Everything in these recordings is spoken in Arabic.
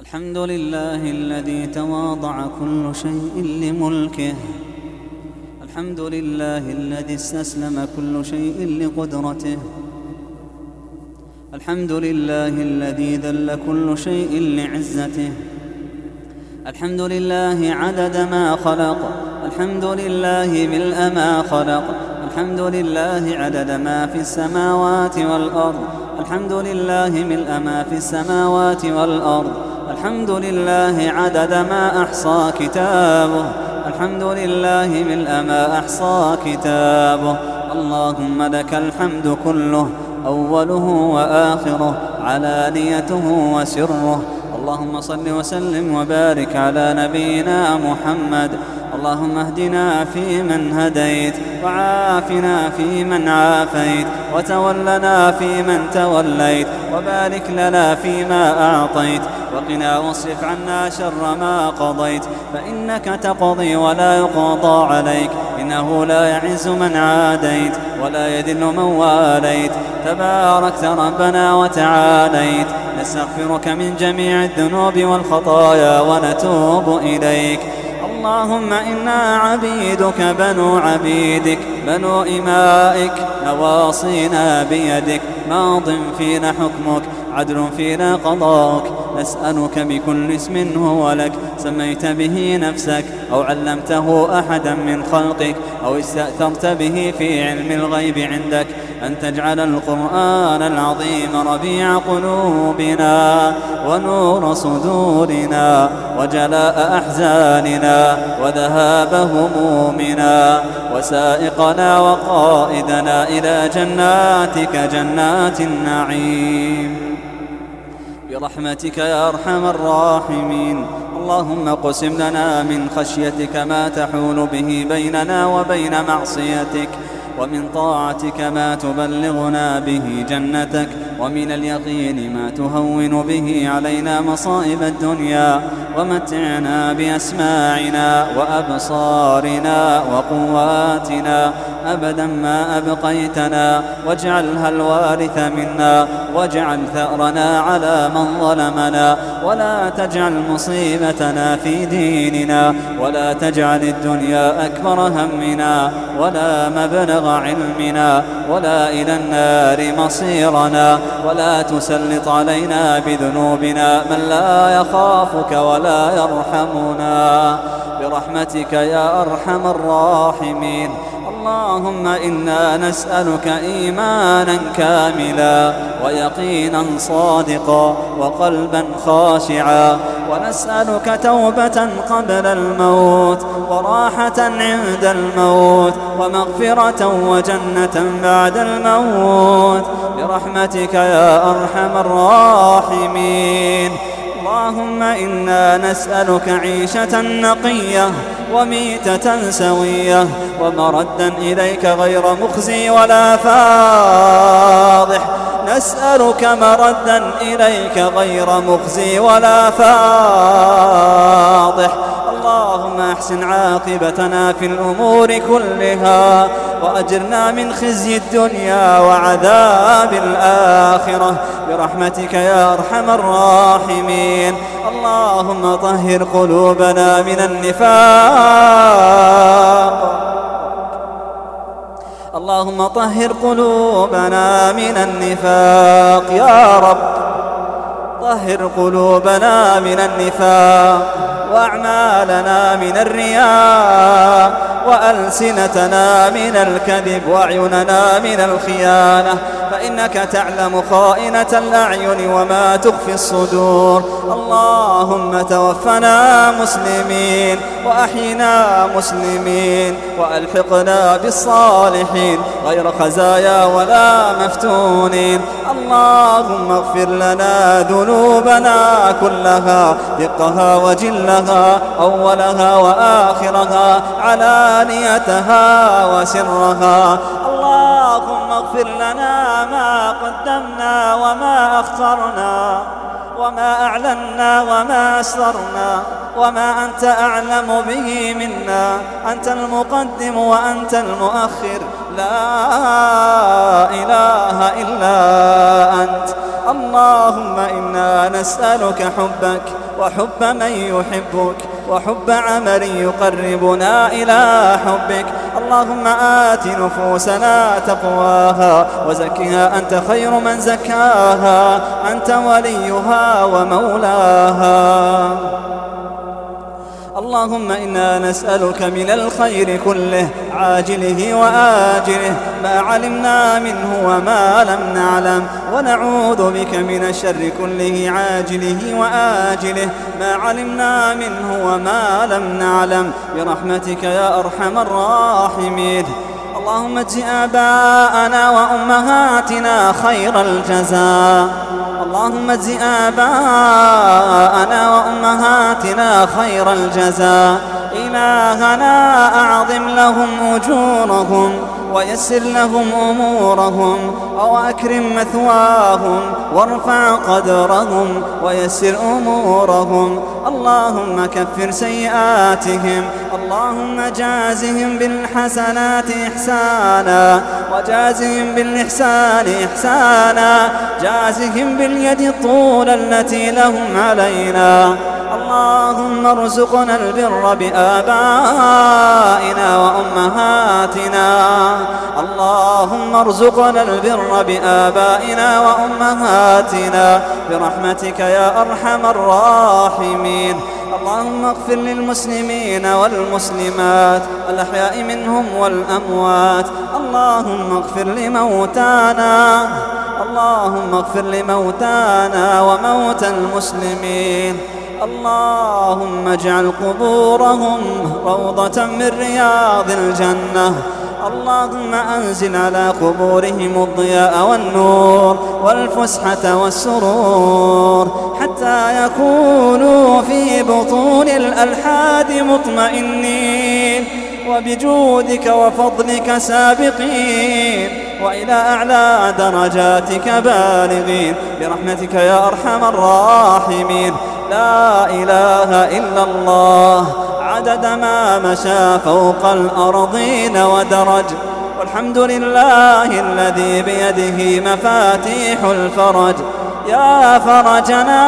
الحمد لله الذي تواضع كل شيء لملكه. الحمد لله الذي استسلم كل شيء لقدرته. الحمد لله الذي ذل كل شيء لعزته. الحمد لله عدد ما خلق. الحمد لله ملء ما خلق. الحمد لله عدد ما في السماوات والأرض. الحمد لله ملء ما في السماوات والأرض. الحمد لله عدد ما أحصى كتابه. الحمد لله ملء ما أحصى كتابه. اللهم لك الحمد كله، أوله وآخره، علانيته وسره. اللهم صل وسلم وبارك على نبينا محمد. اللهم اهدنا فيمن هديت، وعافنا فيمن عافيت، وتولنا فيمن توليت، وبارك لنا فيما أعطيت، وقنا واصرف عنا شر ما قضيت، فإنك تقضي ولا يقضى عليك، إنه لا يعز من عاديت ولا يذل من واليت، تباركت ربنا وتعاليت. نستغفرك من جميع الذنوب والخطايا ونتوب إليك. اللهم إنا عبيدك بنو عبيدك بنو إمائك، نواصينا بيدك، ماض فينا حكمك، عدل فينا قضاؤك. نسألك بكل اسم هو لك سميت به نفسك أو علمته أحدا من خلقك أو استأثرت به في علم الغيب عندك، أن تجعل القرآن العظيم ربيع قلوبنا ونور صدورنا وجلاء أحزاننا وذهاب همومنا، وسائقنا وقائدنا إلى جناتك جنات النعيم برحمتك يا أرحم الراحمين. اللهم اقسم لنا من خشيتك ما تحول به بيننا وبين معصيتك، ومن طاعتك ما تبلغنا به جنتك، ومن اليقين ما تهون به علينا مصائب الدنيا، ومتعنا بأسماعنا وأبصارنا وقواتنا أبدا ما أبقيتنا، واجعلها الوارث منا، واجعل ثأرنا على من ظلمنا، ولا تجعل مصيبتنا في ديننا، ولا تجعل الدنيا أكبر همنا ولا مبلغ علمنا ولا إلى النار مصيرنا، ولا تسلط علينا بذنوبنا من لا يخافك ولا يرحمنا برحمتك يا أرحم الراحمين. اللهم إنا نسألك إيمانا كاملا ويقينا صادقا وقلبا خاشعا، ونسألك توبة قبل الموت وراحة عند الموت ومغفرة وجنة بعد الموت برحمتك يا أرحم الراحمين. اللهم إنا نسألك عيشة نقية وميتة سوية ومردا إليك غير مخزي ولا فاضح. نسألك مردا إليك غير مخزي ولا فاضح. اللهم احسن عاقبتنا في الأمور كلها، وأجرنا من خزي الدنيا وعذاب الآخرة برحمتك يا أرحم الراحمين. اللهم طهر قلوبنا من النفاق. اللهم طهر قلوبنا من النفاق يا رب. طهر قلوبنا من النفاق، وأعمالنا من الرياء، وألسنتنا من الكذب، وأعيننا من الخيانة، فإنك تعلم خائنة الأعين وما تخفي الصدور. اللهم توفنا مسلمين وأحينا مسلمين، وألحقنا بالصالحين غير خزايا ولا مفتونين. اللهم اغفر لنا ذنوبنا كلها، دقها وجلها، أولها وآخرها، علانيتها وسرها. اللهم اغفر لنا ما قدمنا وما أخرنا وما أعلنا وما أسررنا وما أنت أعلم به منا. أنت المقدم وأنت المؤخر، لا إله إلا أنت. اللهم إنا نسألك حبك وحب من يحبك وحب عمل يقربنا إلى حبك. اللهم آت نفوسنا تقواها وزكها أنت خير من زكاها، أنت وليها ومولاها. اللهم إنا نسألك من الخير كله عاجله وآجله ما علمنا منه وما لم نعلم، ونعوذ بك من الشر كله عاجله وآجله ما علمنا منه وما لم نعلم، برحمتك يا أرحم الراحمين. اللهم اجز آباءنا وأمهاتنا خير الجزاء، اللهم اجز آباءنا وأمهاتنا خير الجزاء. إلهنا أعظم لهم أجورهم ويسر لهم أمورهم، أو أكرم مثواهم وارفع قدرهم ويسر أمورهم. اللهم كفر سيئاتهم، اللهم جازهم بالحسنات إحسانا وجازهم بالإحسان إحسانا، جازهم باليد الطول التي لهم علينا. اللهم ارزقنا البر بآبائنا وأمهاتنا، اللهم ارزقنا البر بآبائنا وأمهاتنا برحمتك يا أرحم الراحمين. اللهم اغفر للمسلمين والمسلمات الأحياء منهم والأموات، اللهم اغفر لموتانا، اللهم اغفر لموتانا وموتى المسلمين. اللهم اجعل قبورهم روضة من رياض الجنة، اللهم أنزل على قبورهم الضياء والنور والفسحة والسرور، حتى يكونوا في بطون الألحاد مطمئنين، وبجودك وفضلك سابقين، وإلى أعلى درجاتك بالغين، برحمتك يا أرحم الراحمين. لا إله إلا الله عدد ما مشى فوق الأرضين ودرج، والحمد لله الذي بيده مفاتيح الفرج. يا فرجنا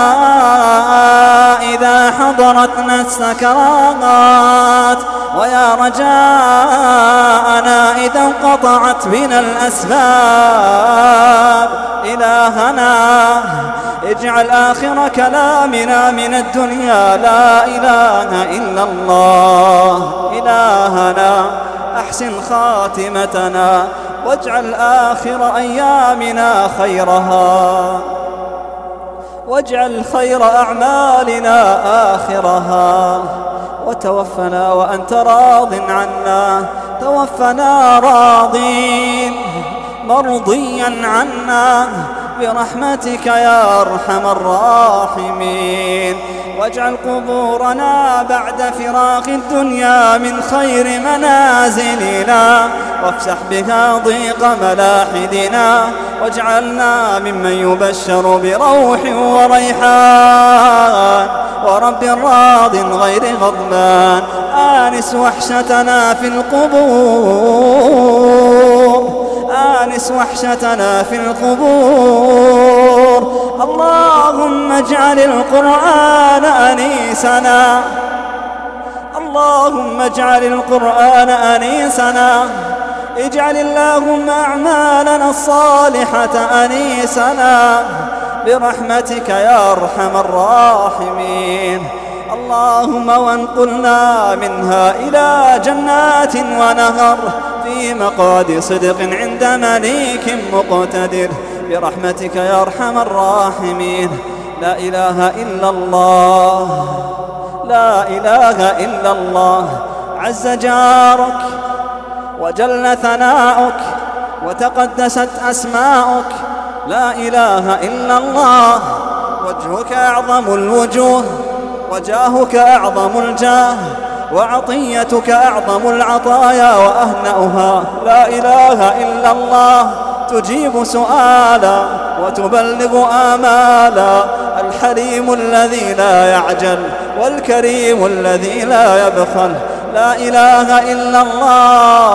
إذا حضرتنا السكرات، ويا رجاءنا إذا انقطعت بنا الأسباب. إلهنا اجعل آخر كلامنا من الدنيا لا إله إلا الله. إلهنا أحسن خاتمتنا واجعل آخر أيامنا خيرها، واجعل خير أعمالنا آخرها، وتوفنا وأنت راض عنا، توفنا راضين مرضيا عنا برحمتك يا أرحم الراحمين. واجعل قبورنا بعد فراق الدنيا من خير منازلنا، وافسح بها ضيق ملاحدنا، واجعلنا ممن يبشر بروح وريحان ورب راض غير غضبان. آنس وحشتنا في القبور، آنس وحشتنا في القبور. اللهم اجعل القرآن أنيسنا، اللهم اجعل القرآن أنيسنا. اجعل اللهم أعمالنا الصالحة أنيسنا برحمتك يا أرحم الراحمين. اللهم وانقلنا منها إلى جنات ونهر في مقعد صدق عند مليك مقتدر برحمتك يا أرحم الراحمين. لا إله إلا الله، لا إله إلا الله. عز جارك وجل ثناؤك وتقدست أسماؤك. لا إله إلا الله. وجهك أعظم الوجوه، وجاهك أعظم الجاه، وعطيتك أعظم العطايا وأهنأها. لا إله إلا الله. تجيب سؤالا وتبلغ آمالا، الحليم الذي لا يعجل والكريم الذي لا يبخل. لا إله إلا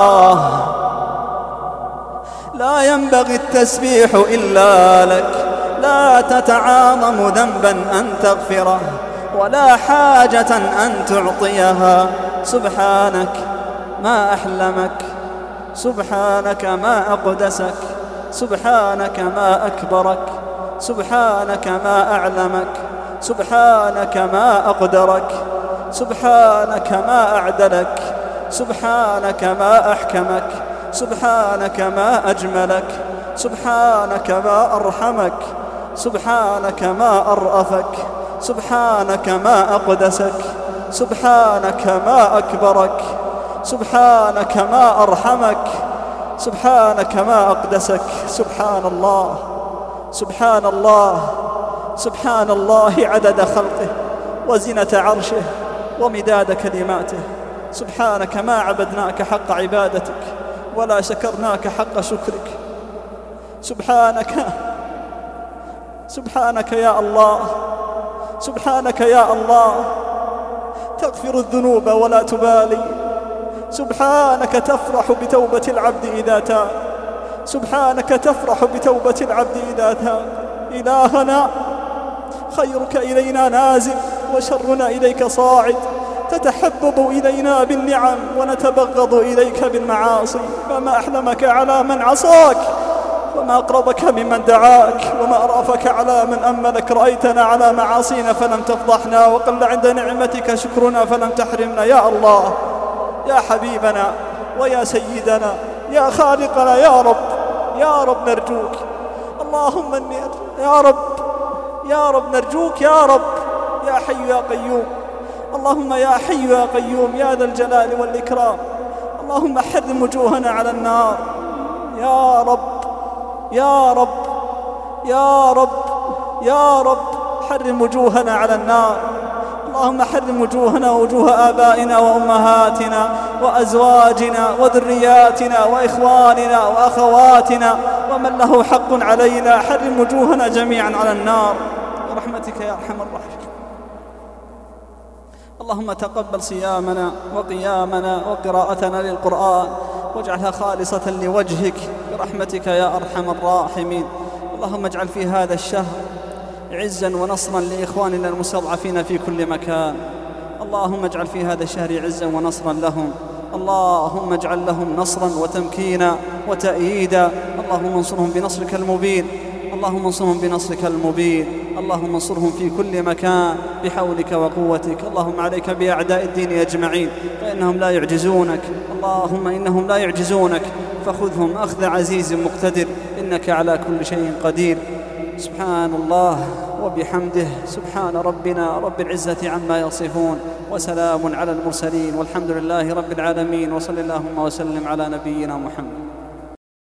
الله. لا ينبغي التسبيح إلا لك، لا تتعاظم ذنبا أن تغفره ولا حاجة أن تعطيها. سبحانك ما أحلمك، سبحانك ما أقدسك، سبحانك ما أكبرك، سبحانك ما أعلمك، سبحانك ما أقدرك، سبحانك ما أعدلك، سبحانك ما أحكمك، سبحانك ما أجملك، سبحانك ما أرحمك، سبحانك ما أرأفك، سبحانك ما أقدسك، سبحانك ما أكبرك، سبحانك ما أرحمك، سبحانك ما أقدسك. سبحان الله، سبحان الله، سبحان الله عدد خلقه وزنة عرشه ومداد كلماته. سبحانك ما عبدناك حق عبادتك ولا شكرناك حق شكرك. سبحانك يا الله، سبحانك يا الله تغفر الذنوب ولا تبالي. سبحانك تفرح بتوبة العبد إذا تاب، سبحانك تفرح بتوبة العبد إذا تاب. إلهنا خيرك إلينا نازل وشرنا إليك صاعد، تتحبب إلينا بالنعم ونتبغض إليك بالمعاصي. فما أحلمك على من عصاك، وما أقربك ممن دعاك، وما أرأفك على من أملك. رأيتنا على معاصينا فلم تفضحنا، وقل عند نعمتك شكرنا فلم تحرمنا. يا الله، يا حبيبنا ويا سيدنا، يا خالقنا، يا رب، يا رب نرجوك. اللهم يا رب نرجوك، يا رب، يا حي يا قيوم. اللهم يا حي يا قيوم يا ذا الجلال والإكرام، اللهم حرم وجوهنا على النار. يا رب، يا رب، يا رب، يا رب حرم وجوهنا على النار. اللهم حرم وجوهنا ووجوه آبائنا وأمهاتنا وأزواجنا وذرياتنا وإخواننا وأخواتنا ومن له حق علينا. حرم وجوهنا جميعا على النار برحمتك يا أرحم الراحمين. اللهم تقبل صيامنا وقيامنا وقراءتنا للقرآن، واجعلها خالصة لوجهك برحمتك يا أرحم الراحمين. اللهم اجعل في هذا الشهر عزا ونصرا لإخواننا المستضعفين في كل مكان. اللهم اجعل في هذا الشهر عزا ونصرا لهم. اللهم اجعل لهم نصرا وتمكينا وتأييدا. اللهم انصرهم بنصرك المبين، اللهم انصرهم بنصرك المبين. اللهم انصرهم في كل مكان بحولك وقوتك. اللهم عليك بأعداء الدين أجمعين فإنهم لا يعجزونك. اللهم إنهم لا يعجزونك، فخذهم أخذ عزيز مقتدر، إنك على كل شيء قدير. سبحان الله وبحمده، سبحان ربنا رب العزة عما يصفون، وسلام على المرسلين، والحمد لله رب العالمين. وصل اللهم وسلم على نبينا محمد.